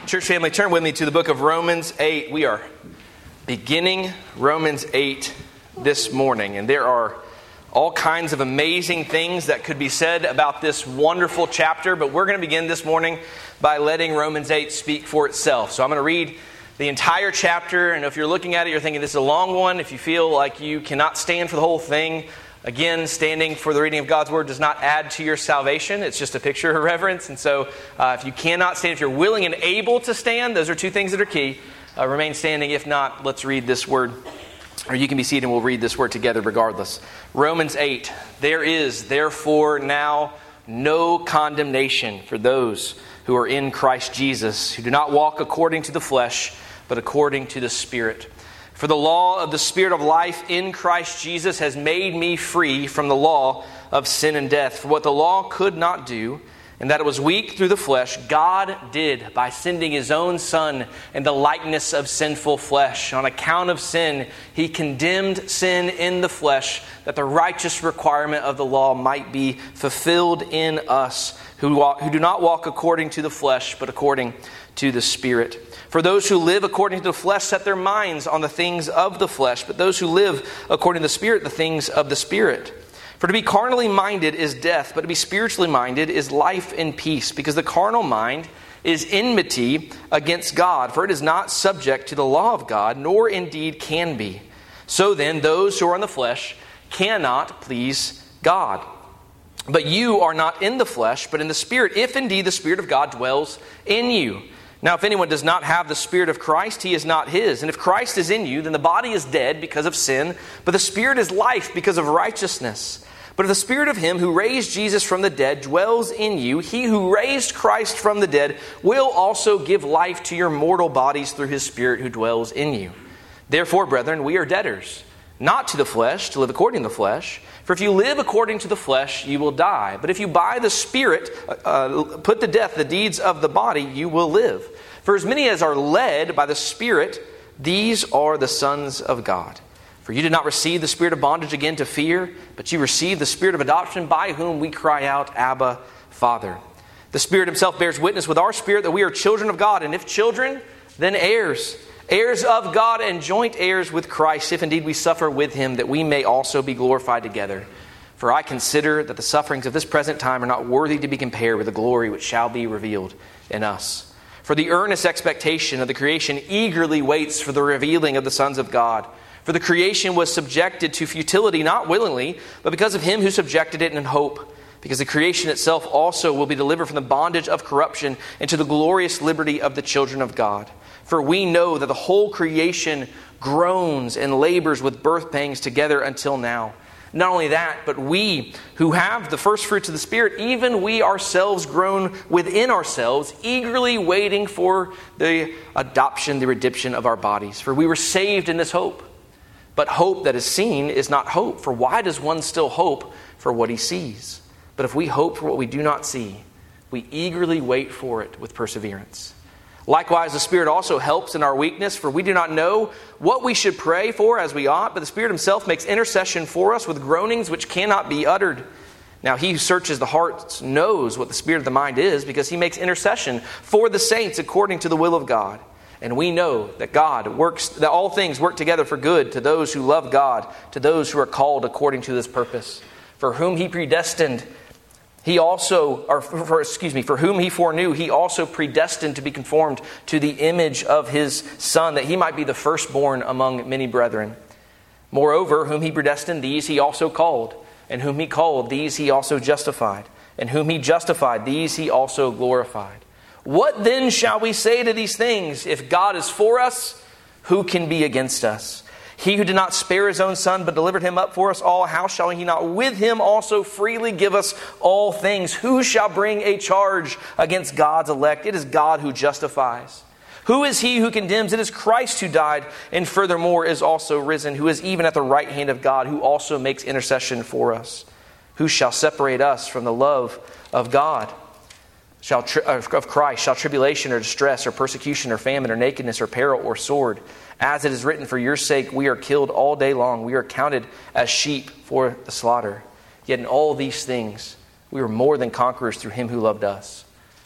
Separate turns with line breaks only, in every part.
Church family, turn with me to the book of Romans 8. We are beginning Romans 8 this morning, and there are all kinds of amazing things that could be said about this wonderful chapter, but we're going to begin this morning by letting Romans 8 speak for itself. So I'm going to read the entire chapter, and if you're looking at it, you're thinking this is a long one. If you feel like you cannot stand for the whole thing, again, standing for the reading of God's Word does not add to your salvation. It's just a picture of reverence. And so if you cannot stand, if you're willing and able to stand, those are two things that are key. Remain standing. If not, let's read this word. Or you can be seated and we'll read this word together regardless. Romans 8. There is therefore now no condemnation for those who are in Christ Jesus, who do not walk according to the flesh, but according to the Spirit. For the law of the Spirit of life in Christ Jesus has made me free from the law of sin and death. For what the law could not do, and that it was weak through the flesh, God did by sending His own Son in the likeness of sinful flesh. On account of sin, He condemned sin in the flesh, that the righteous requirement of the law might be fulfilled in us, who do not walk according to the flesh, but according to the Spirit. For those who live according to the flesh set their minds on the things of the flesh, but those who live according to the Spirit, the things of the Spirit. For to be carnally minded is death, but to be spiritually minded is life and peace, because the carnal mind is enmity against God, for it is not subject to the law of God, nor indeed can be. So then, those who are in the flesh cannot please God. But you are not in the flesh, but in the Spirit, if indeed the Spirit of God dwells in you. Now, if anyone does not have the Spirit of Christ, he is not his. And if Christ is in you, then the body is dead because of sin, but the Spirit is life because of righteousness. But if the Spirit of Him who raised Jesus from the dead dwells in you, He who raised Christ from the dead will also give life to your mortal bodies through His Spirit who dwells in you. Therefore, brethren, we are debtors, not to the flesh, to live according to the flesh. For if you live according to the flesh, you will die. But if you by the Spirit put to death the deeds of the body, you will live. For as many as are led by the Spirit, these are the sons of God. For you did not receive the spirit of bondage again to fear, but you received the Spirit of adoption, by whom we cry out, Abba, Father. The Spirit Himself bears witness with our spirit that we are children of God, and if children, then heirs. Heirs of God and joint heirs with Christ, if indeed we suffer with Him, that we may also be glorified together. For I consider that the sufferings of this present time are not worthy to be compared with the glory which shall be revealed in us. For the earnest expectation of the creation eagerly waits for the revealing of the sons of God. For the creation was subjected to futility, not willingly, but because of Him who subjected it in hope. Because the creation itself also will be delivered from the bondage of corruption into the glorious liberty of the children of God. For we know that the whole creation groans and labors with birth pangs together until now. Not only that, but we who have the first fruits of the Spirit, even we ourselves groan within ourselves, eagerly waiting for the adoption, the redemption of our bodies. For we were saved in this hope. But hope that is seen is not hope. For why does one still hope for what he sees? But if we hope for what we do not see, we eagerly wait for it with perseverance. Likewise, the Spirit also helps in our weakness, for we do not know what we should pray for as we ought, but the Spirit Himself makes intercession for us with groanings which cannot be uttered. Now He who searches the hearts knows what the spirit of the mind is, because He makes intercession for the saints according to the will of God. And we know that that all things work together for good to those who love God, to those who are called according to His purpose. For whom He predestined, for whom He foreknew, He also predestined to be conformed to the image of His Son, that He might be the firstborn among many brethren. Moreover, whom He predestined, these He also called. And whom He called, these He also justified. And whom He justified, these He also glorified. What then shall we say to these things? If God is for us, who can be against us? He who did not spare His own Son, but delivered Him up for us all, how shall He not with Him also freely give us all things? Who shall bring a charge against God's elect? It is God who justifies. Who is he who condemns? It is Christ who died, and furthermore is also risen, who is even at the right hand of God, who also makes intercession for us. Who shall separate us from the love of God? Of Christ, shall tribulation or distress or persecution or famine or nakedness or peril or sword? As it is written, for your sake we are killed all day long. We are counted as sheep for the slaughter. Yet in all these things we are more than conquerors through Him who loved us.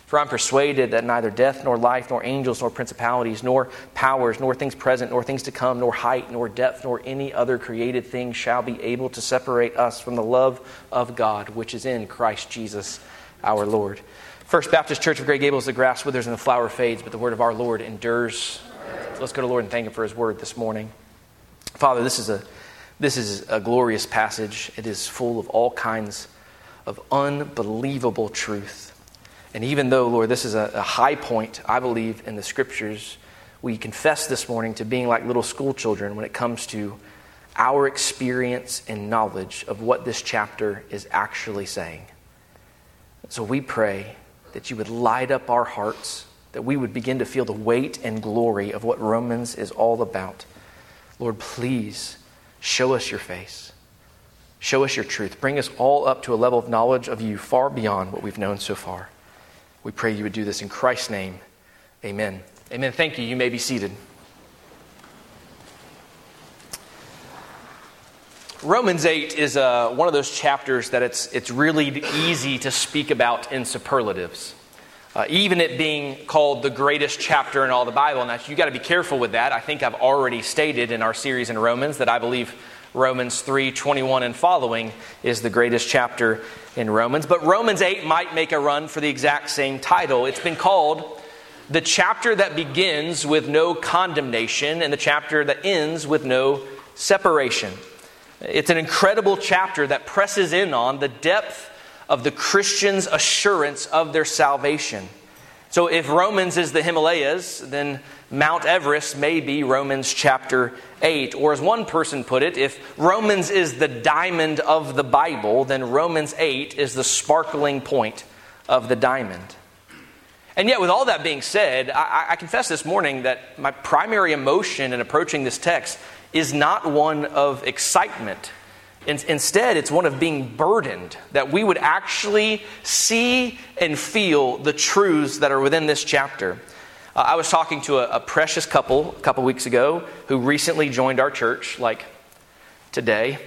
For I'm persuaded that neither death, nor life, nor angels, nor principalities, nor powers, nor things present, nor things to come, nor height, nor depth, nor any other created thing shall be able to separate us from the love of God, which is in Christ Jesus our Lord. First Baptist Church of Grey Gables, the grass withers and the flower fades, but the word of our Lord endures. So let's go to the Lord and thank Him for His word this morning. Father, this is a glorious passage. It is full of all kinds of unbelievable truth. And even though, Lord, this is a high point, I believe, in the Scriptures, we confess this morning to being like little school children when it comes to our experience and knowledge of what this chapter is actually saying. So we pray that you would light up our hearts, that we would begin to feel the weight and glory of what Romans is all about. Lord, please show us your face. Show us your truth. Bring us all up to a level of knowledge of you far beyond what we've known so far. We pray you would do this in Christ's name. Amen. Amen. Thank you. You may be seated. Romans 8 is one of those chapters that it's really easy to speak about in superlatives. Even it being called the greatest chapter in all the Bible. Now, you got to be careful with that. I think I've already stated in our series in Romans that I believe Romans 3:21 and following is the greatest chapter in Romans. But Romans 8 might make a run for the exact same title. It's been called the chapter that begins with no condemnation and the chapter that ends with no separation. It's an incredible chapter that presses in on the depth of the Christian's assurance of their salvation. So if Romans is the Himalayas, then Mount Everest may be Romans chapter 8. Or as one person put it, if Romans is the diamond of the Bible, then Romans 8 is the sparkling point of the diamond. And yet with all that being said, I confess this morning that my primary emotion in approaching this text is not one of excitement. Instead, it's one of being burdened, that we would actually see and feel the truths that are within this chapter. I was talking to a precious couple a couple weeks ago who recently joined our church, like today.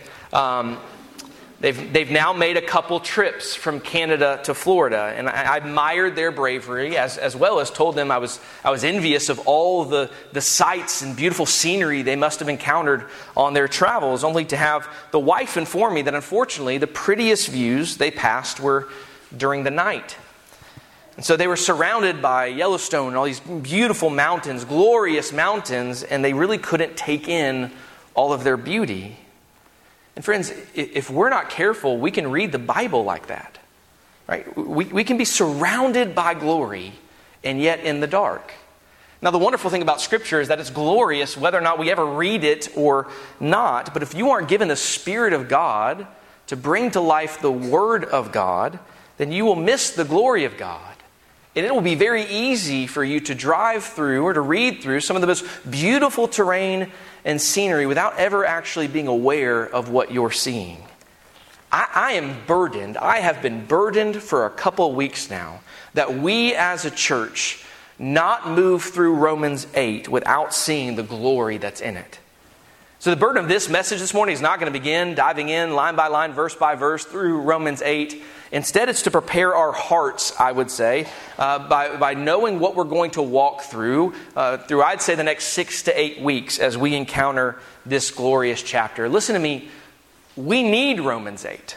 They've now made a couple trips from Canada to Florida, and I admired their bravery as well as told them I was envious of all the sights and beautiful scenery they must have encountered on their travels, only to have the wife inform me that unfortunately the prettiest views they passed were during the night. And so they were surrounded by Yellowstone and all these beautiful mountains, glorious mountains, and they really couldn't take in all of their beauty. And friends, if we're not careful, we can read the Bible like that. Right? We can be surrounded by glory and yet in the dark. Now, the wonderful thing about Scripture is that it's glorious whether or not we ever read it or not. But if you aren't given the Spirit of God to bring to life the Word of God, then you will miss the glory of God. And it will be very easy for you to drive through or to read through some of the most beautiful terrain and scenery without ever actually being aware of what you're seeing. I am burdened. I have been burdened for a couple of weeks now that we as a church not move through Romans 8 without seeing the glory that's in it. So the burden of this message this morning is not going to begin diving in line by line, verse by verse through Romans 8. Instead, it's to prepare our hearts, I would say, by knowing what we're going to walk through, I'd say, the next 6 to 8 weeks as we encounter this glorious chapter. Listen to me. We need Romans 8.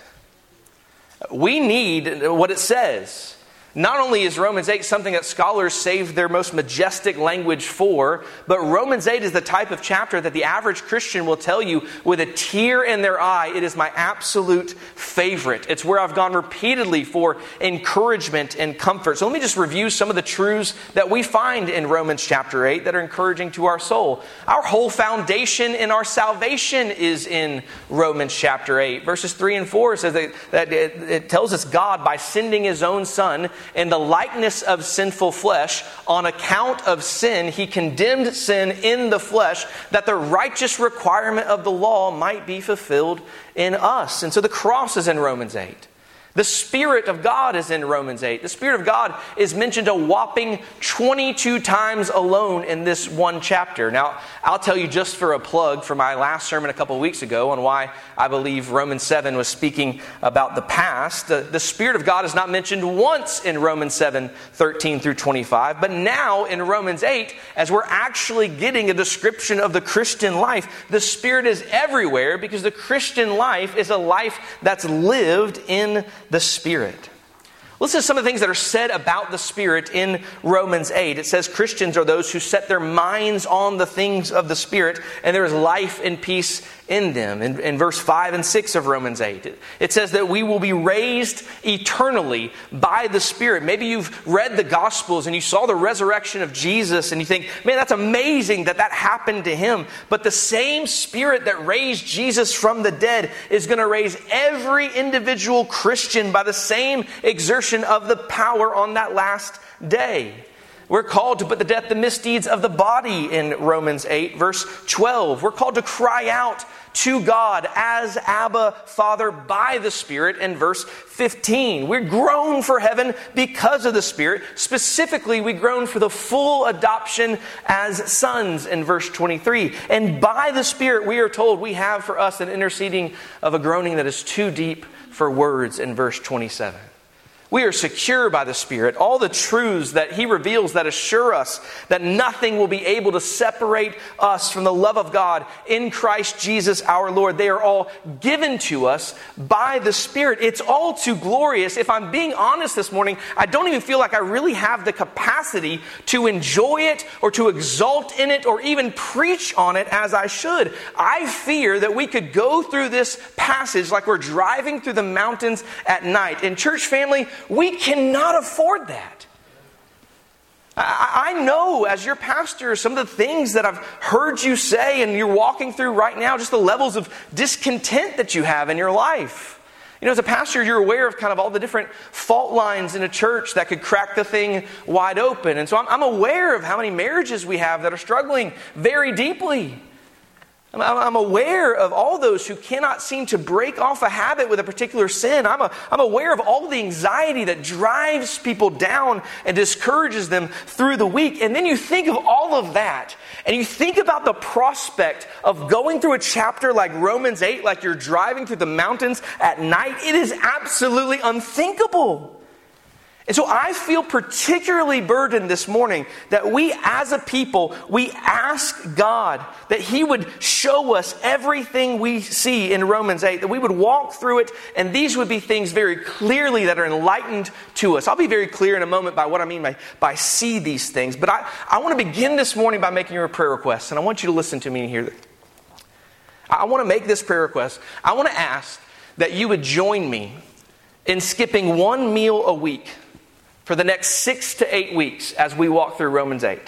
We need what it says. Not only is Romans 8 something that scholars save their most majestic language for, but Romans 8 is the type of chapter that the average Christian will tell you with a tear in their eye, it is my absolute favorite. It's where I've gone repeatedly for encouragement and comfort. So let me just review some of the truths that we find in Romans chapter 8 that are encouraging to our soul. Our whole foundation in our salvation is in Romans chapter 8. Verses 3 and 4 says that it tells us God, by sending His own Son, in the likeness of sinful flesh, on account of sin, He condemned sin in the flesh, that the righteous requirement of the law might be fulfilled in us. And so the cross is in Romans 8. The Spirit of God is in Romans 8. The Spirit of God is mentioned a whopping 22 times alone in this one chapter. Now, I'll tell you just for a plug for my last sermon a couple of weeks ago on why I believe Romans 7 was speaking about the past. The Spirit of God is not mentioned once in Romans 7, 13 through 25. But now in Romans 8, as we're actually getting a description of the Christian life, the Spirit is everywhere because the Christian life is a life that's lived in the Spirit. Listen to some of the things that are said about the Spirit in Romans 8. It says Christians are those who set their minds on the things of the Spirit, and there is life and peace in them. In verse 5 and 6 of Romans 8, it says that we will be raised eternally by the Spirit. Maybe you've read the Gospels and you saw the resurrection of Jesus and you think, man, that's amazing that happened to him. But the same Spirit that raised Jesus from the dead is going to raise every individual Christian by the same exertion of the power on that last day. We're called to put to death the misdeeds of the body in Romans 8, verse 12. We're called to cry out to God as Abba, Father, by the Spirit in verse 15. We're grown for heaven because of the Spirit. Specifically, we groan for the full adoption as sons in verse 23. And by the Spirit, we are told we have for us an interceding of a groaning that is too deep for words in verse 27. We are secure by the Spirit. All the truths that He reveals that assure us that nothing will be able to separate us from the love of God in Christ Jesus our Lord. They are all given to us by the Spirit. It's all too glorious. If I'm being honest this morning, I don't even feel like I really have the capacity to enjoy it or to exult in it or even preach on it as I should. I fear that we could go through this passage like we're driving through the mountains at night. And church family, we cannot afford that. I know as your pastor some of the things that I've heard you say and you're walking through right now, just the levels of discontent that you have in your life. You know, as a pastor, you're aware of kind of all the different fault lines in a church that could crack the thing wide open. And so I'm aware of how many marriages we have that are struggling very deeply. I'm aware of all those who cannot seem to break off a habit with a particular sin. I'm aware of all the anxiety that drives people down and discourages them through the week. And then you think of all of that, and you think about the prospect of going through a chapter like Romans 8, like you're driving through the mountains at night. It is absolutely unthinkable. And so I feel particularly burdened this morning that we as a people, we ask God that He would show us everything we see in Romans 8, that we would walk through it, and these would be things very clearly that are enlightened to us. I'll be very clear in a moment by what I mean by see these things. But I want to begin this morning by making a prayer request, and I want you to listen to me and hear this. I want to make this prayer request. I want to ask that you would join me in skipping one meal a week for the next 6 to 8 weeks as we walk through Romans 8.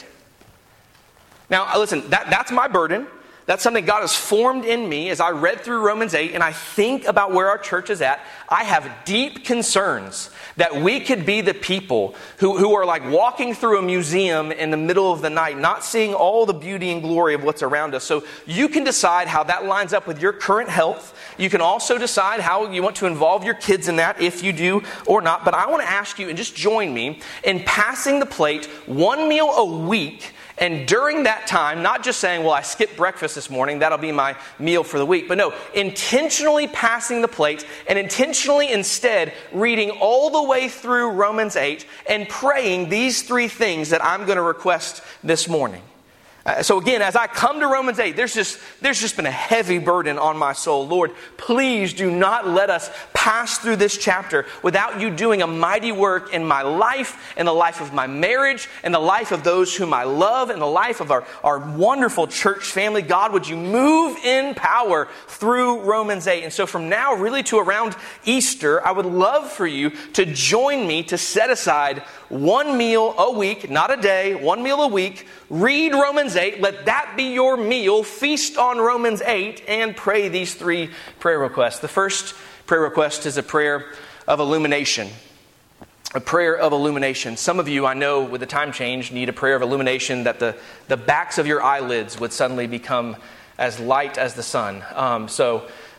Now, listen, that's my burden. That's something God has formed in me as I read through Romans 8 and I think about where our church is at. I have deep concerns that we could be the people who are like walking through a museum in the middle of the night, not seeing all the beauty and glory of what's around us. So you can decide how that lines up with your current health. You can also decide how you want to involve your kids in that, if you do or not. But I want to ask you, and just join me, in passing the plate one meal a week. And during that time, not just saying, well, I skipped breakfast this morning, that'll be my meal for the week. But no, intentionally passing the plate and intentionally instead reading all the way through Romans 8 and praying these 3 things that I'm going to request this morning. So again, as I come to Romans 8, there's just been a heavy burden on my soul. Lord, please do not let us pass through this chapter without you doing a mighty work in my life, in the life of my marriage, in the life of those whom I love, in the life of our wonderful church family. God, would you move in power through Romans 8? And so from now really to around Easter, I would love for you to join me to set aside one meal a week, not a day, one meal a week. Read Romans 8. Let that be your meal. Feast on Romans 8 and pray these 3 prayer requests. The first prayer request is a prayer of illumination. A prayer of illumination. Some of you, I know, with the time change, need a prayer of illumination that the backs of your eyelids would suddenly become as light as the sun. So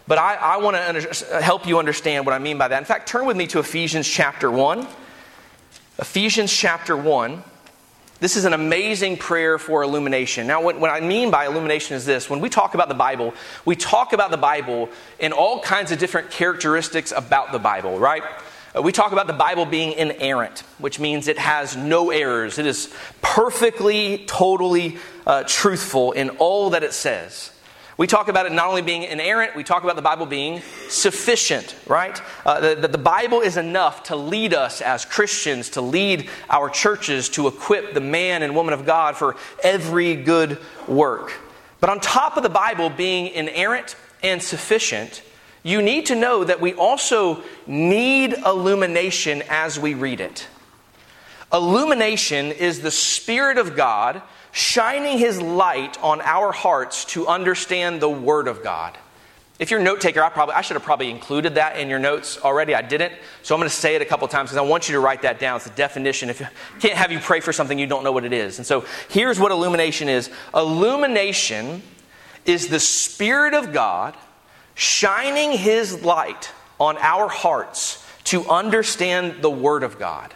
But I want to help you understand what I mean by that. In fact, turn with me to Ephesians chapter 1. Ephesians chapter 1. This is an amazing prayer for illumination. Now, what I mean by illumination is this. When we talk about the Bible, we talk about the Bible in all kinds of different characteristics about the Bible, right? We talk about the Bible being inerrant, which means it has no errors. It is perfectly, totally truthful in all that it says. We talk about it not only being inerrant, we talk about the Bible being sufficient, right? The Bible is enough to lead us as Christians, to lead our churches, to equip the man and woman of God for every good work. But on top of the Bible being inerrant and sufficient, you need to know that we also need illumination as we read it. Illumination is the Spirit of God shining His light on our hearts to understand the Word of God. If you're a note taker, I should have probably included that in your notes already. I didn't. So I'm going to say it a couple times because I want you to write that down. It's a definition. If can't have you pray for something you don't know what it is. And so here's what illumination is. Illumination is the Spirit of God shining His light on our hearts to understand the Word of God.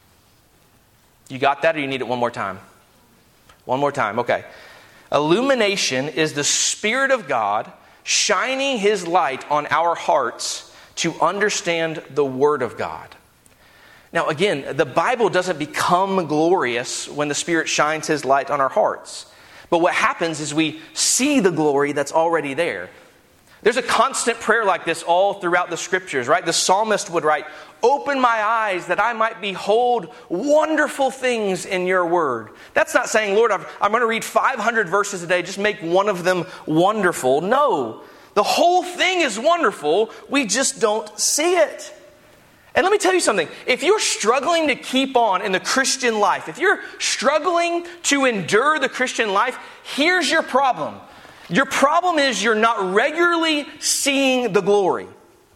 You got that, or you need it one more time? One more time, okay. Illumination is the Spirit of God shining His light on our hearts to understand the Word of God. Now again, the Bible doesn't become glorious when the Spirit shines His light on our hearts. But what happens is we see the glory that's already there. There's a constant prayer like this all throughout the Scriptures, right? The psalmist would write, "Open my eyes that I might behold wonderful things in your word." That's not saying, "Lord, I'm going to read 500 verses a day, just make one of them wonderful." No, the whole thing is wonderful. We just don't see it. And let me tell you something. If you're struggling to keep on in the Christian life, if you're struggling to endure the Christian life, here's your problem. Your problem is you're not regularly seeing the glory.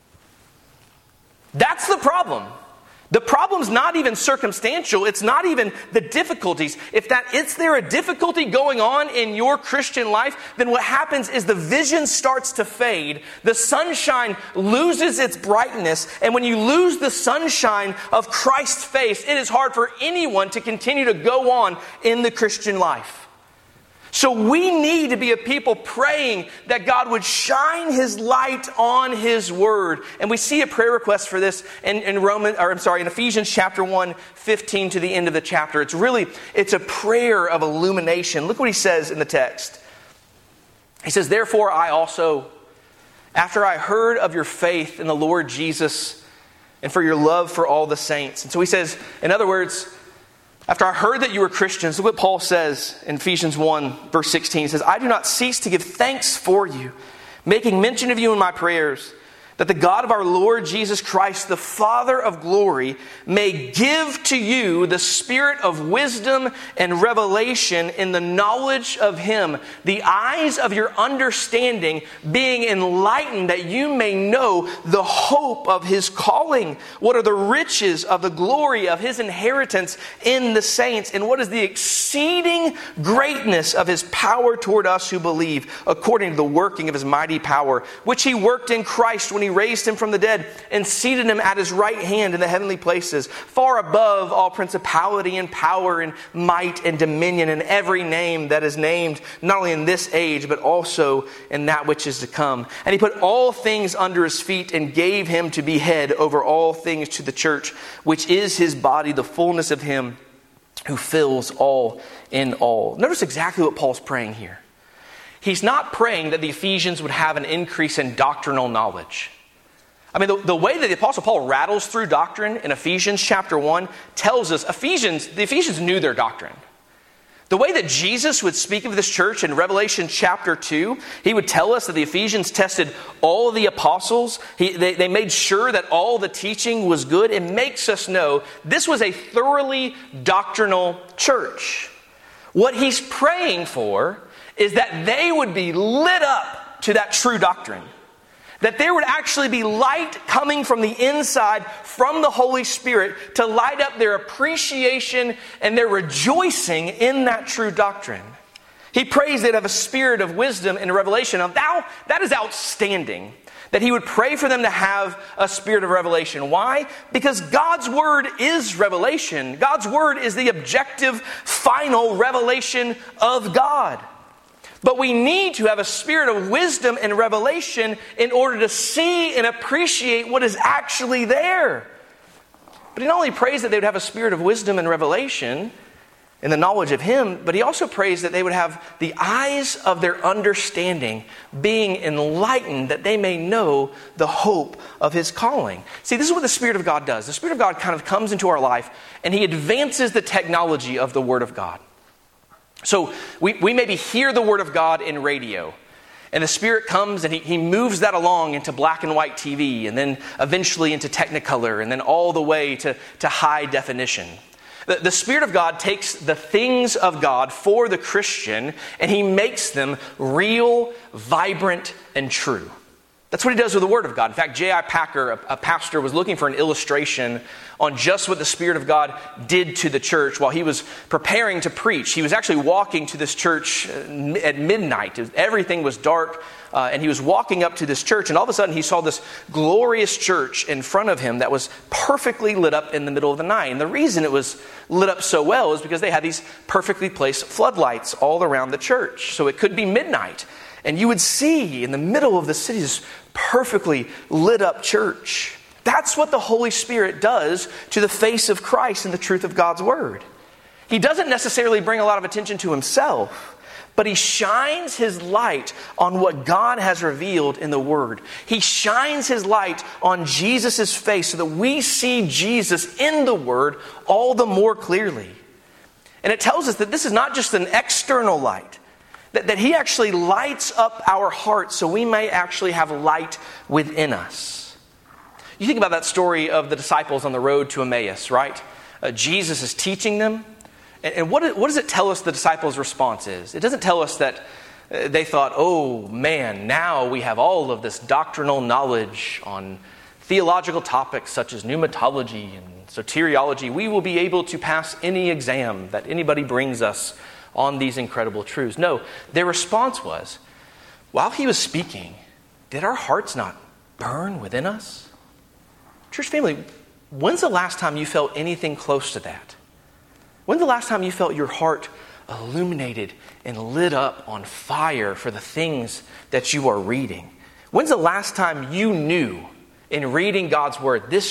That's the problem. The problem's not even circumstantial. It's not even the difficulties. Is there a difficulty going on in your Christian life, then what happens is the vision starts to fade. The sunshine loses its brightness. And when you lose the sunshine of Christ's face, it is hard for anyone to continue to go on in the Christian life. So we need to be a people praying that God would shine His light on His Word. And we see a prayer request for this in Ephesians chapter 1, 15 to the end of the chapter. It's a prayer of illumination. Look what he says in the text. He says, "Therefore I also, after I heard of your faith in the Lord Jesus and for your love for all the saints." And so he says, in other words, after I heard that you were Christians, look what Paul says in Ephesians 1, verse 16. He says, "I do not cease to give thanks for you, making mention of you in my prayers, that the God of our Lord Jesus Christ, the Father of glory, may give to you the spirit of wisdom and revelation in the knowledge of Him, the eyes of your understanding being enlightened, that you may know the hope of His calling, what are the riches of the glory of His inheritance in the saints, and what is the exceeding greatness of His power toward us who believe, according to the working of His mighty power, which He worked in Christ when He raised Him from the dead and seated Him at His right hand in the heavenly places, far above all principality and power and might and dominion and every name that is named, not only in this age, but also in that which is to come. And He put all things under His feet and gave Him to be head over all things to the church, which is His body, the fullness of Him who fills all in all." Notice exactly what Paul's praying here. He's not praying that the Ephesians would have an increase in doctrinal knowledge. I mean, the way that the Apostle Paul rattles through doctrine in Ephesians chapter 1 tells us the Ephesians knew their doctrine. The way that Jesus would speak of this church in Revelation chapter 2, He would tell us that the Ephesians tested all the apostles. They made sure that all the teaching was good. It makes us know this was a thoroughly doctrinal church. What he's praying for is that they would be lit up to that true doctrine. That there would actually be light coming from the inside, from the Holy Spirit, to light up their appreciation and their rejoicing in that true doctrine. He prays they'd have a spirit of wisdom and revelation of that is outstanding. That he would pray for them to have a spirit of revelation. Why? Because God's word is revelation. God's word is the objective, final revelation of God. But we need to have a spirit of wisdom and revelation in order to see and appreciate what is actually there. But he not only prays that they would have a spirit of wisdom and revelation in the knowledge of him, but he also prays that they would have the eyes of their understanding being enlightened, that they may know the hope of his calling. See, this is what the Spirit of God does. The Spirit of God kind of comes into our life and he advances the technology of the Word of God. So we maybe hear the Word of God in radio, and the Spirit comes and he moves that along into black and white TV, and then eventually into Technicolor, and then all the way to high definition. The Spirit of God takes the things of God for the Christian and he makes them real, vibrant, and true. That's what he does with the Word of God. In fact, J.I. Packer, a pastor, was looking for an illustration on just what the Spirit of God did to the church while he was preparing to preach. He was actually walking to this church at midnight. Everything was dark, and he was walking up to this church, and all of a sudden he saw this glorious church in front of him that was perfectly lit up in the middle of the night. And the reason it was lit up so well is because they had these perfectly placed floodlights all around the church. So it could be midnight, and you would see in the middle of the city this perfectly lit up church. That's what the Holy Spirit does to the face of Christ and the truth of God's Word. He doesn't necessarily bring a lot of attention to himself, but he shines his light on what God has revealed in the Word. He shines his light on Jesus' face so that we see Jesus in the Word all the more clearly. And it tells us that this is not just an external light, that he actually lights up our hearts so we may actually have light within us. You think about that story of the disciples on the road to Emmaus, right? Jesus is teaching them. And what does it tell us the disciples' response is? It doesn't tell us that they thought, oh man, now we have all of this doctrinal knowledge on theological topics such as pneumatology and soteriology. We will be able to pass any exam that anybody brings us on these incredible truths. No, their response was, while he was speaking, did our hearts not burn within us? Church family, when's the last time you felt anything close to that? When's the last time you felt your heart illuminated and lit up on fire for the things that you are reading? When's the last time you knew in reading God's Word, this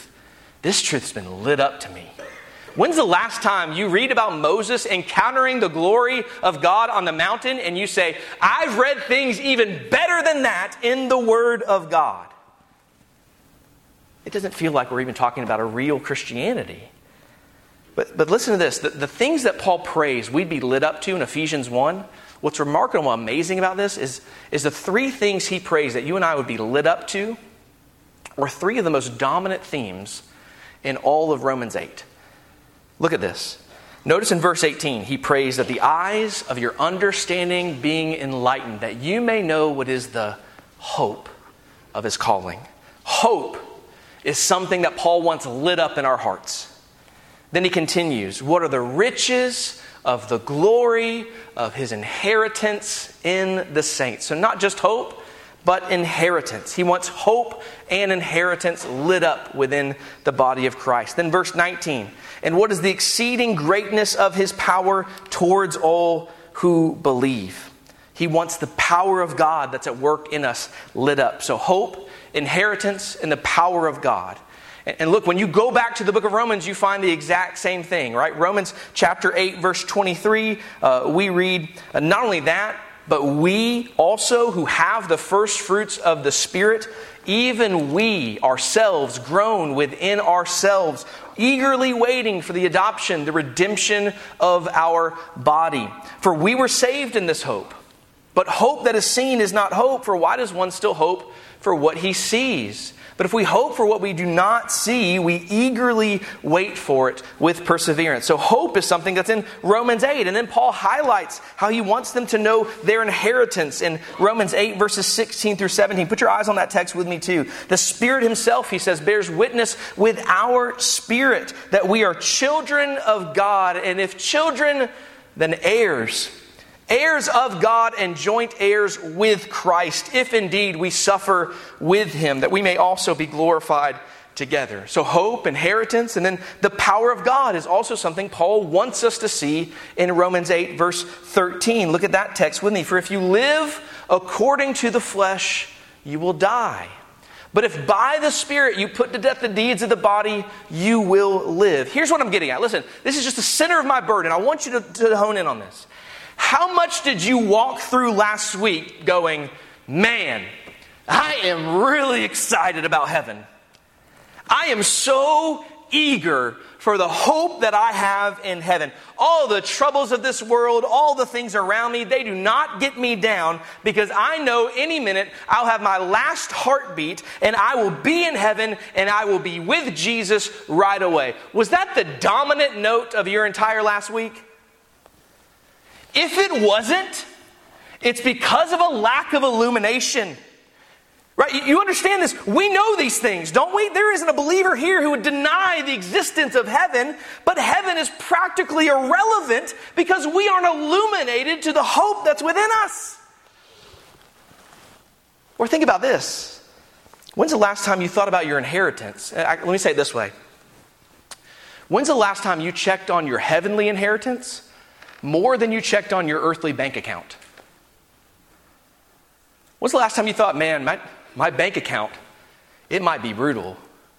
truth's been lit up to me? When's the last time you read about Moses encountering the glory of God on the mountain and you say, I've read things even better than that in the Word of God? It doesn't feel like we're even talking about a real Christianity. But listen to this. The things that Paul prays we'd be lit up to in Ephesians 1, what's remarkable and amazing about this is the three things he prays that you and I would be lit up to were three of the most dominant themes in all of Romans 8. Look at this. Notice in verse 18, he prays that the eyes of your understanding being enlightened, that you may know what is the hope of his calling. Hope is something that Paul wants lit up in our hearts. Then he continues, what are the riches of the glory of his inheritance in the saints? So not just hope, but inheritance. He wants hope and inheritance lit up within the body of Christ. Then verse 19, and what is the exceeding greatness of his power towards all who believe? He wants the power of God that's at work in us lit up. So hope, inheritance, and the power of God. And look, when you go back to the book of Romans, you find the exact same thing, right? Romans chapter 8, verse 23, we read, not only that, but we also who have the first fruits of the Spirit, even we ourselves groan within ourselves, eagerly waiting for the adoption, the redemption of our body. For we were saved in this hope. But hope that is seen is not hope, for why does one still hope for what he sees? But if we hope for what we do not see, we eagerly wait for it with perseverance. So hope is something that's in Romans 8. And then Paul highlights how he wants them to know their inheritance in Romans 8, verses 16 through 17. Put your eyes on that text with me too. The Spirit himself, he says, bears witness with our spirit that we are children of God. And if children, then heirs. heirs of God and joint heirs with Christ, if indeed we suffer with him, that we may also be glorified together. So hope, inheritance, and then the power of God is also something Paul wants us to see in Romans 8, verse 13. Look at that text with me. For if you live according to the flesh, you will die. But if by the Spirit you put to death the deeds of the body, you will live. Here's what I'm getting at. Listen, this is just the center of my burden. I want you to hone in on this. How much did you walk through last week going, man, I am really excited about heaven. I am so eager for the hope that I have in heaven. All the troubles of this world, all the things around me, they do not get me down because I know any minute I'll have my last heartbeat and I will be in heaven and I will be with Jesus right away. Was that the dominant note of your entire last week? If it wasn't, it's because of a lack of illumination. Right? You understand this. We know these things, don't we? There isn't a believer here who would deny the existence of heaven, but heaven is practically irrelevant because we aren't illuminated to the hope that's within us. Or think about this. When's the last time you thought about your inheritance? Let me say it this way. When's the last time you checked on your heavenly inheritance more than you checked on your earthly bank account? When's the last time you thought, man, my bank account, it might be brutal,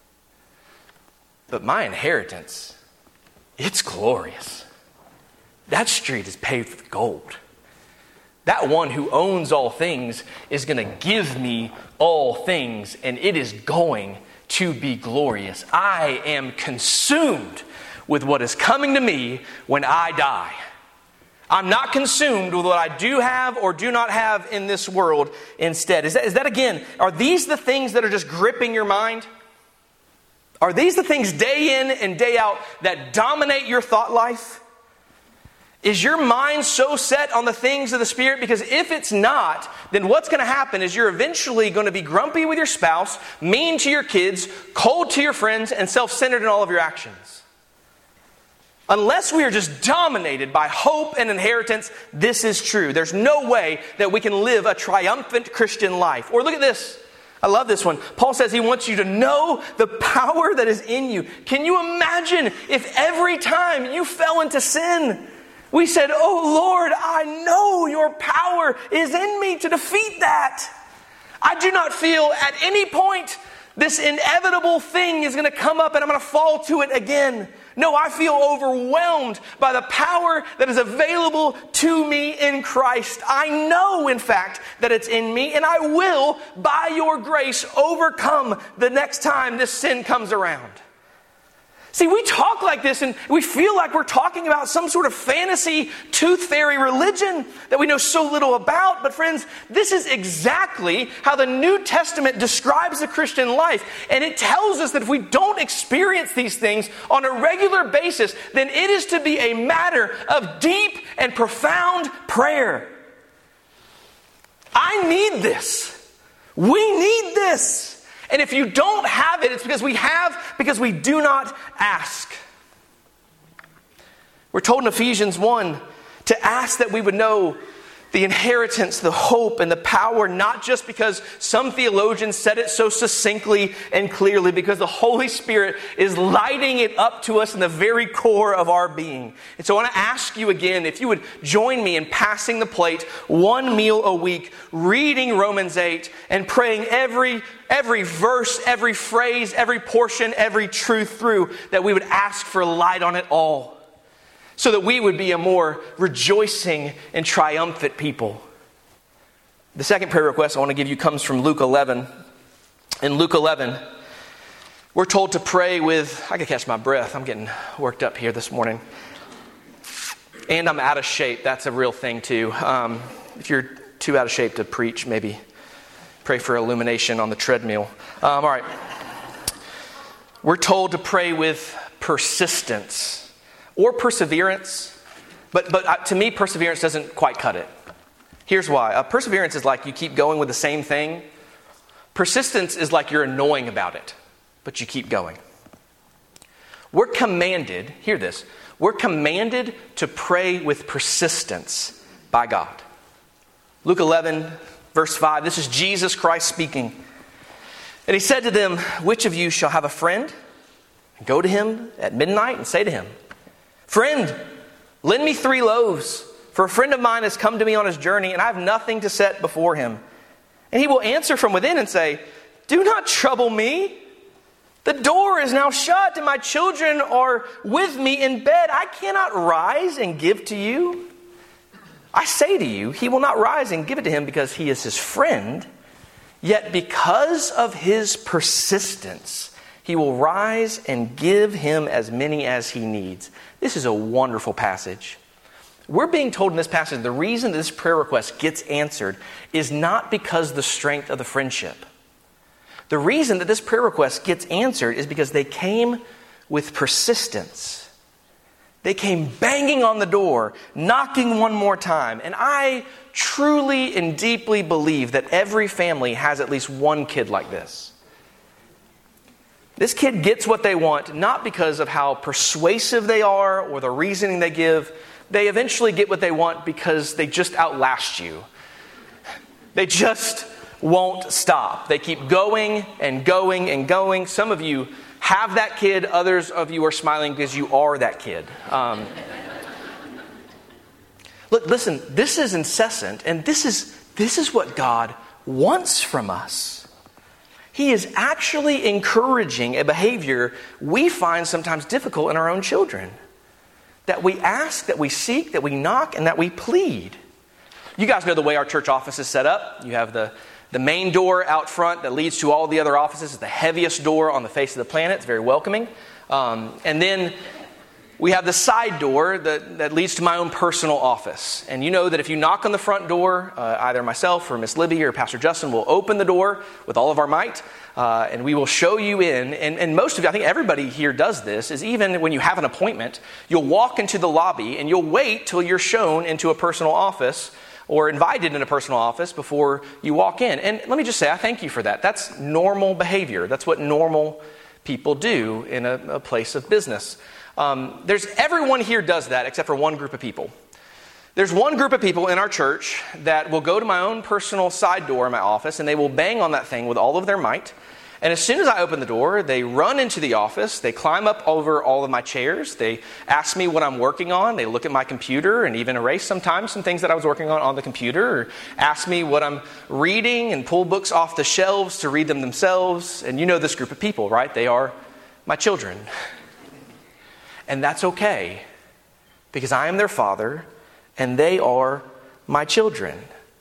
but my inheritance, it's glorious. That street is paved with gold. That one who owns all things is going to give me all things, and it is going to be glorious. I am consumed with what is coming to me when I die. I'm not consumed with what I do have or do not have in this world instead. Is that again, are these the things that are just gripping your mind? Are these the things day in and day out that dominate your thought life? Is your mind so set on the things of the Spirit? Because if it's not, then what's going to happen is you're eventually going to be grumpy with your spouse, mean to your kids, cold to your friends, and self-centered in all of your actions. Unless we are just dominated by hope and inheritance, this is true. There's no way that we can live a triumphant Christian life. Or look at this. I love this one. Paul says he wants you to know the power that is in you. Can you imagine if every time you fell into sin, we said, oh Lord, I know your power is in me to defeat that. I do not feel at any point this inevitable thing is going to come up and I'm going to fall to it again. No, I feel overwhelmed by the power that is available to me in Christ. I know, in fact, that it's in me, and I will, by your grace, overcome the next time this sin comes around. See, we talk like this and we feel like we're talking about some sort of fantasy tooth fairy religion that we know so little about. But friends, this is exactly how the New Testament describes the Christian life. And it tells us that if we don't experience these things on a regular basis, then it is to be a matter of deep and profound prayer. I need this. We need this. And if you don't have it, it's because we do not ask. We're told in Ephesians 1 to ask that we would know the inheritance, the hope, and the power, not just because some theologians said it so succinctly and clearly, because the Holy Spirit is lighting it up to us in the very core of our being. And so I want to ask you again, if you would join me in passing the plate, one meal a week, reading Romans 8, and praying every verse, every phrase, every portion, every truth through, that we would ask for light on it all, so that we would be a more rejoicing and triumphant people. The second prayer request I want to give you comes from Luke 11. In Luke 11, we're told to pray with, I can catch my breath, I'm getting worked up here this morning. And I'm out of shape, that's a real thing too. If you're too out of shape to preach, maybe pray for illumination on the treadmill. All right. We're told to pray with persistence. Or perseverance, but to me, perseverance doesn't quite cut it. Here's why. Perseverance is like you keep going with the same thing. Persistence is like you're annoying about it, but you keep going. We're commanded, hear this, we're commanded to pray with persistence, by God. Luke 11, verse 5, this is Jesus Christ speaking. And he said to them, which of you shall have a friend? Go to him at midnight and say to him, friend, lend me 3 loaves, for a friend of mine has come to me on his journey, and I have nothing to set before him. And he will answer from within and say, do not trouble me. The door is now shut, and my children are with me in bed. I cannot rise and give to you. I say to you, he will not rise and give it to him because he is his friend. Yet because of his persistence, he will rise and give him as many as he needs. This is a wonderful passage. We're being told in this passage the reason this prayer request gets answered is not because of the strength of the friendship. The reason that this prayer request gets answered is because they came with persistence. They came banging on the door, knocking one more time. And I truly and deeply believe that every family has at least one kid like this. This kid gets what they want, not because of how persuasive they are or the reasoning they give. They eventually get what they want because they just outlast you. They just won't stop. They keep going and going and going. Some of you have that kid. Others of you are smiling because you are that kid. Look, listen, this is incessant, and this is what God wants from us. He is actually encouraging a behavior we find sometimes difficult in our own children. That we ask, that we seek, that we knock, and that we plead. You guys know the way our church office is set up. You have the main door out front that leads to all the other offices. It's the heaviest door on the face of the planet. It's very welcoming. And then we have the side door that leads to my own personal office. And you know that if you knock on the front door, either myself or Miss Libby or Pastor Justin will open the door with all of our might. And we will show you in. And most of you, I think everybody here does this, is even when you have an appointment, you'll walk into the lobby and you'll wait till you're shown into a personal office or invited in a personal office before you walk in. And let me just say, I thank you for that. That's normal behavior. That's what normal people do in a place of business. Everyone here does that except for one group of people. There's one group of people in our church that will go to my own personal side door in my office and they will bang on that thing with all of their might. And as soon as I open the door, they run into the office, they climb up over all of my chairs, they ask me what I'm working on, they look at my computer and even erase sometimes some things that I was working on the computer, or ask me what I'm reading and pull books off the shelves to read them themselves. And you know this group of people, right? They are my children. And that's okay, because I am their father and they are my children.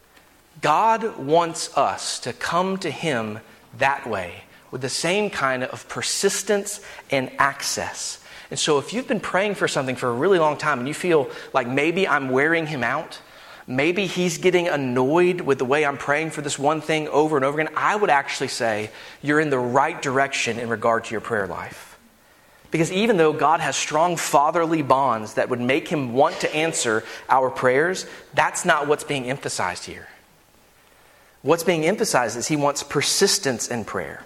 God wants us to come to him that way, with the same kind of persistence and access. And so if you've been praying for something for a really long time and you feel like maybe I'm wearing him out, maybe he's getting annoyed with the way I'm praying for this one thing over and over again, I would actually say you're in the right direction in regard to your prayer life. Because even though God has strong fatherly bonds that would make him want to answer our prayers, that's not what's being emphasized here. What's being emphasized is he wants persistence in prayer.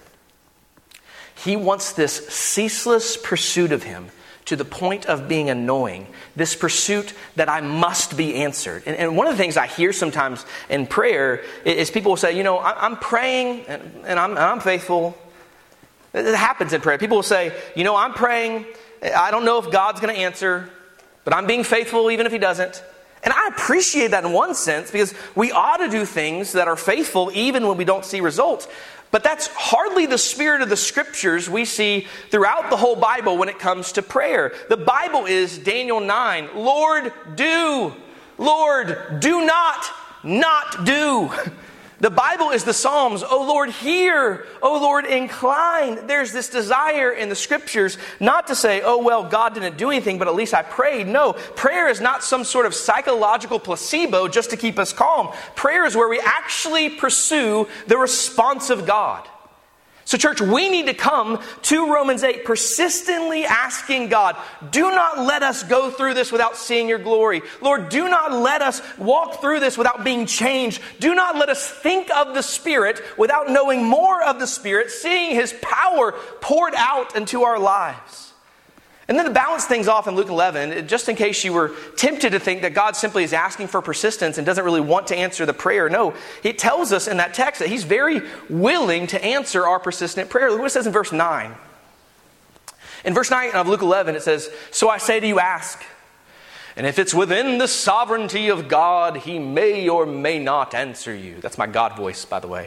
He wants this ceaseless pursuit of him to the point of being annoying. This pursuit that I must be answered. And one of the things I hear sometimes in prayer is people will say, I'm praying and I'm faithful. It happens in prayer. People will say, I'm praying. I don't know if God's going to answer, but I'm being faithful even if he doesn't. And I appreciate that in one sense, because we ought to do things that are faithful even when we don't see results. But that's hardly the spirit of the scriptures we see throughout the whole Bible when it comes to prayer. The Bible is Daniel 9. Lord, do. Lord, do not do. The Bible is the Psalms. Oh Lord, hear. Oh Lord, incline. There's this desire in the scriptures not to say, oh well, God didn't do anything, but at least I prayed. No, prayer is not some sort of psychological placebo just to keep us calm. Prayer is where we actually pursue the response of God. So church, we need to come to Romans 8 persistently asking God, do not let us go through this without seeing your glory. Lord, do not let us walk through this without being changed. Do not let us think of the Spirit without knowing more of the Spirit, seeing his power poured out into our lives. And then to balance things off in Luke 11, just in case you were tempted to think that God simply is asking for persistence and doesn't really want to answer the prayer. No, it tells us in that text that he's very willing to answer our persistent prayer. Look what it says in verse 9. In verse 9 of Luke 11, it says, "So I say to you, ask. And if it's within the sovereignty of God, he may or may not answer you." That's my God voice, by the way.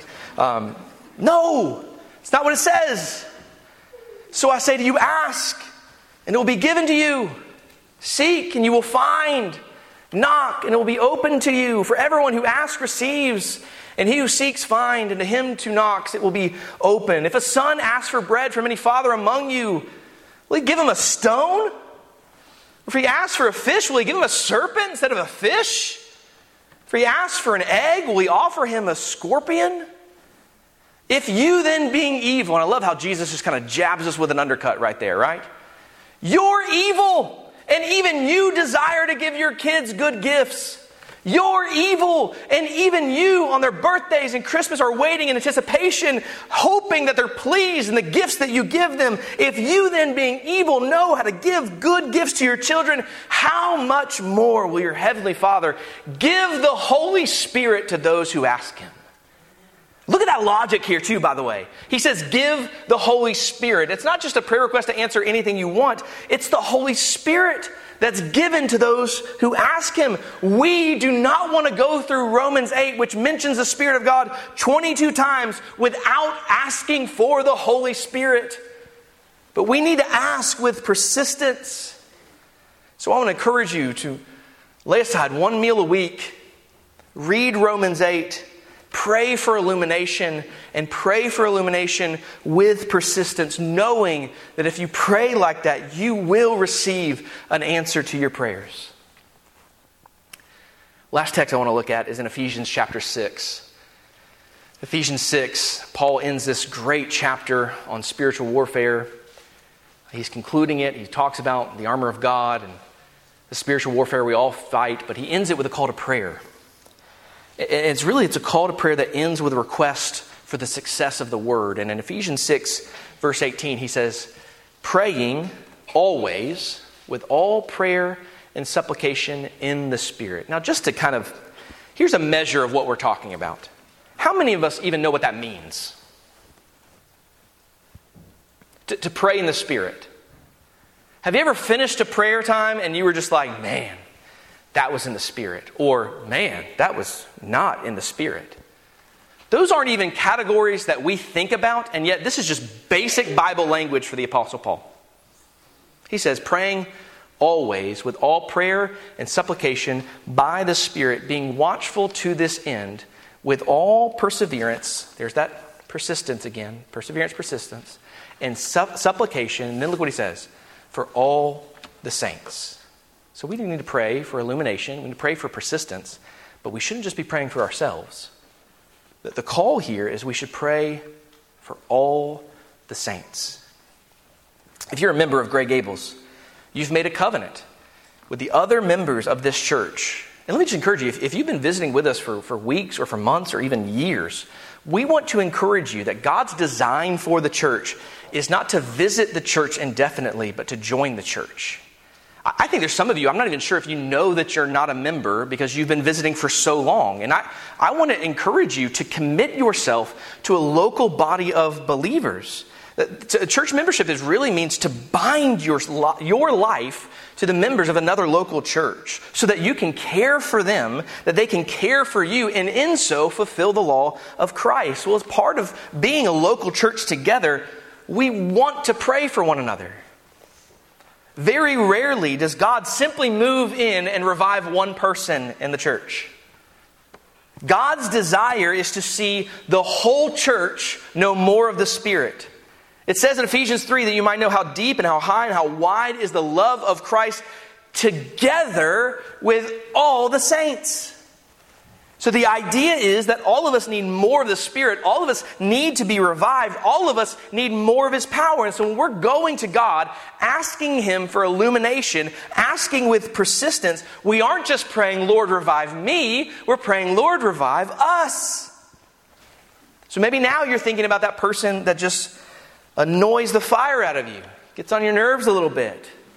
No, it's not what it says. "So I say to you, ask, and it will be given to you. Seek, and you will find. Knock, and it will be opened to you. For everyone who asks receives, and he who seeks finds, and to him who knocks it will be open. If a son asks for bread from any father among you, will he give him a stone? If he asks for a fish, will he give him a serpent instead of a fish? If he asks for an egg, will he offer him a scorpion? If you then being evil," and I love how Jesus just kind of jabs us with an undercut right there, right? "You're evil, and even you desire to give your kids good gifts. You're evil, and even you on their birthdays and Christmas are waiting in anticipation, hoping that they're pleased in the gifts that you give them. If you then being evil know how to give good gifts to your children, how much more will your heavenly Father give the Holy Spirit to those who ask him?" Look at that logic here too, by the way. He says, give the Holy Spirit. It's not just a prayer request to answer anything you want. It's the Holy Spirit that's given to those who ask him. We do not want to go through Romans 8, which mentions the Spirit of God 22 times without asking for the Holy Spirit. But we need to ask with persistence. So I want to encourage you to lay aside one meal a week, read Romans 8, pray for illumination, and pray for illumination with persistence, knowing that if you pray like that, you will receive an answer to your prayers. Last text I want to look at is in Ephesians chapter 6. Ephesians 6, Paul ends this great chapter on spiritual warfare. He's concluding it. He talks about the armor of God and the spiritual warfare we all fight, but he ends it with a call to prayer. It's a call to prayer that ends with a request for the success of the word. And in Ephesians 6, verse 18, he says, "Praying always with all prayer and supplication in the Spirit." Now, just to here's a measure of what we're talking about. How many of us even know what that means? To pray in the Spirit. Have you ever finished a prayer time and you were just like, man, that was in the Spirit, or man, that was not in the Spirit? Those aren't even categories that we think about, and yet this is just basic Bible language for the Apostle Paul. He says, praying always with all prayer and supplication by the Spirit, being watchful to this end with all perseverance. There's that persistence again, perseverance, persistence, and supplication. And then look what he says, for all the saints. So we need to pray for illumination. We need to pray for persistence. But we shouldn't just be praying for ourselves. The call here is we should pray for all the saints. If you're a member of Grey Gables, you've made a covenant with the other members of this church. And let me just encourage you, if you've been visiting with us for weeks or for months or even years, we want to encourage you that God's design for the church is not to visit the church indefinitely, but to join the church. I think there's some of you, I'm not even sure if you know that you're not a member because you've been visiting for so long. And I want to encourage you to commit yourself to a local body of believers. Church membership really means to bind your life to the members of another local church so that you can care for them, that they can care for you, and in so fulfill the law of Christ. Well, as part of being a local church together, we want to pray for one another. Very rarely does God simply move in and revive one person in the church. God's desire is to see the whole church know more of the Spirit. It says in Ephesians 3 that you might know how deep and how high and how wide is the love of Christ together with all the saints. So the idea is that all of us need more of the Spirit. All of us need to be revived. All of us need more of His power. And so when we're going to God, asking Him for illumination, asking with persistence, we aren't just praying, Lord, revive me. We're praying, Lord, revive us. So maybe now you're thinking about that person that just annoys the fire out of you, gets on your nerves a little bit.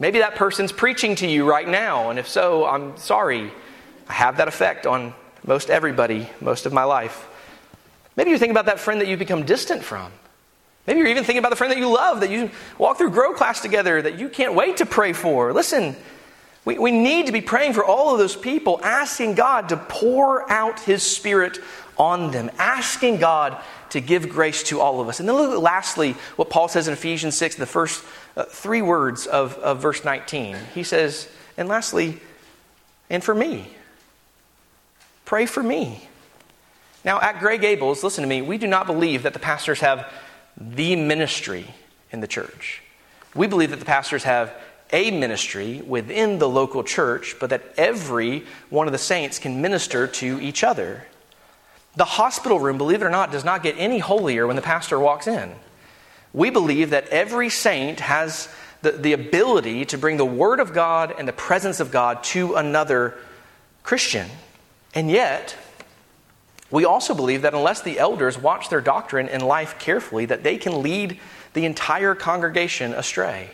Maybe that person's preaching to you right now, and if so, I'm sorry. I have that effect on most everybody, most of my life. Maybe you're thinking about that friend that you've become distant from. Maybe you're even thinking about the friend that you love, that you walk through Grow class together, that you can't wait to pray for. Listen, we need to be praying for all of those people, asking God to pour out His Spirit on them, asking God to give grace to all of us. And then look, lastly, what Paul says in Ephesians 6, the first 3 words of verse 19. He says, and lastly, and for me. Pray for me. Now, at Grey Gables, listen to me, we do not believe that the pastors have the ministry in the church. We believe that the pastors have a ministry within the local church, but that every one of the saints can minister to each other. The hospital room, believe it or not, does not get any holier when the pastor walks in. We believe that every saint has the ability to bring the Word of God and the presence of God to another Christian. And yet, we also believe that unless the elders watch their doctrine and life carefully, that they can lead the entire congregation astray.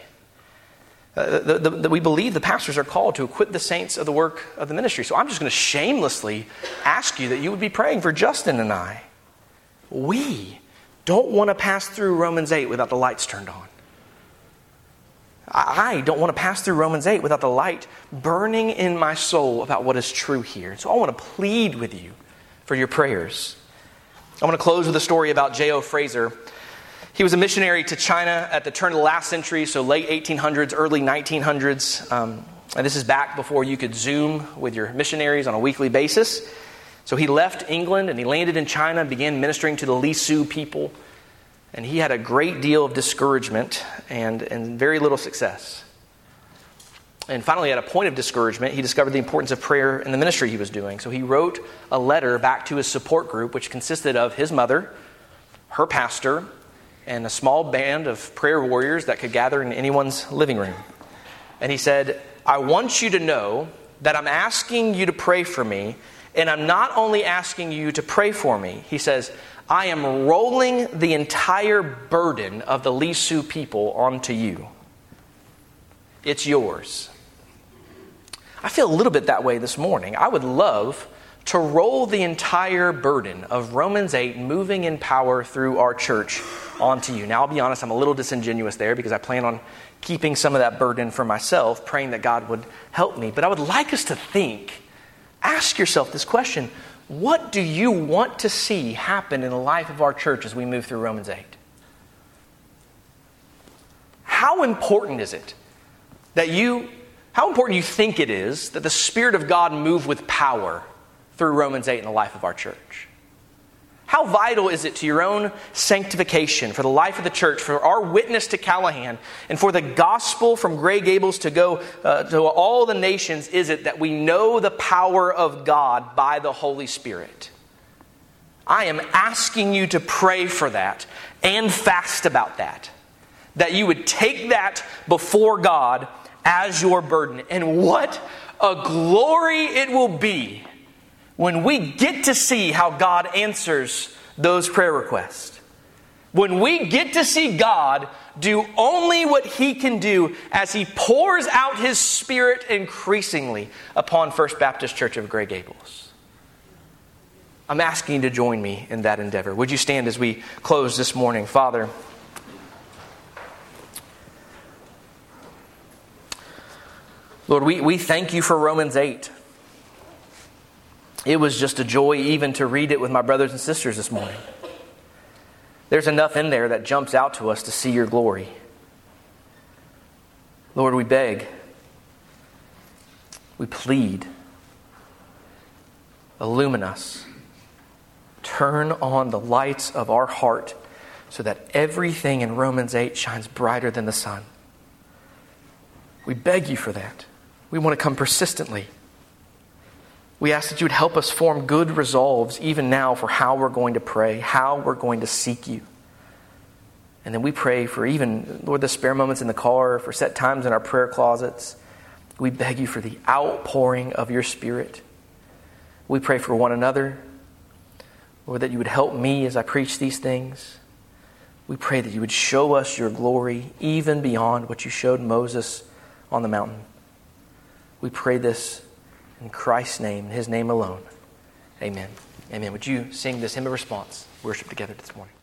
We believe the pastors are called to equip the saints of the work of the ministry. So I'm just going to shamelessly ask you that you would be praying for Justin and I. We don't want to pass through Romans 8 without the lights turned on. I don't want to pass through Romans 8 without the light burning in my soul about what is true here. So I want to plead with you for your prayers. I want to close with a story about J.O. Fraser. He was a missionary to China at the turn of the last century, so late 1800s, early 1900s. And this is back before you could Zoom with your missionaries on a weekly basis. So he left England and he landed in China and began ministering to the Li Su people. And he had a great deal of discouragement and very little success. And finally, at a point of discouragement, he discovered the importance of prayer in the ministry he was doing. So he wrote a letter back to his support group, which consisted of his mother, her pastor, and a small band of prayer warriors that could gather in anyone's living room. And he said, I want you to know that I'm asking you to pray for me, and I'm not only asking you to pray for me. He says, I am rolling the entire burden of the Li Su people onto you. It's yours. I feel a little bit that way this morning. I would love to roll the entire burden of Romans 8 moving in power through our church onto you. Now, I'll be honest, I'm a little disingenuous there because I plan on keeping some of that burden for myself, praying that God would help me. But I would like us to think, ask yourself this question, what do you want to see happen in the life of our church as we move through Romans 8? How important is it how important you think it is that the Spirit of God move with power through Romans 8 in the life of our church? How vital is it to your own sanctification, for the life of the church, for our witness to Callahan, and for the gospel from Grey Gables to go to all the nations, is it that we know the power of God by the Holy Spirit? I am asking you to pray for that and fast about that. That you would take that before God as your burden. And what a glory it will be when we get to see how God answers those prayer requests. When we get to see God do only what He can do as He pours out His Spirit increasingly upon First Baptist Church of Grey Gables. I'm asking you to join me in that endeavor. Would you stand as we close this morning? Father, Lord, we thank you for Romans 8. It was just a joy even to read it with my brothers and sisters this morning. There's enough in there that jumps out to us to see your glory. Lord, we beg, we plead, illumine us. Turn on the lights of our heart so that everything in Romans 8 shines brighter than the sun. We beg you for that. We want to come persistently. We ask that you would help us form good resolves even now for how we're going to pray, how we're going to seek you. And then we pray for even, Lord, the spare moments in the car, for set times in our prayer closets. We beg you for the outpouring of your Spirit. We pray for one another. Lord, that you would help me as I preach these things. We pray that you would show us your glory even beyond what you showed Moses on the mountain. We pray this in Christ's name, in His name alone. Amen. Amen. Would you sing this hymn of response, worship together this morning?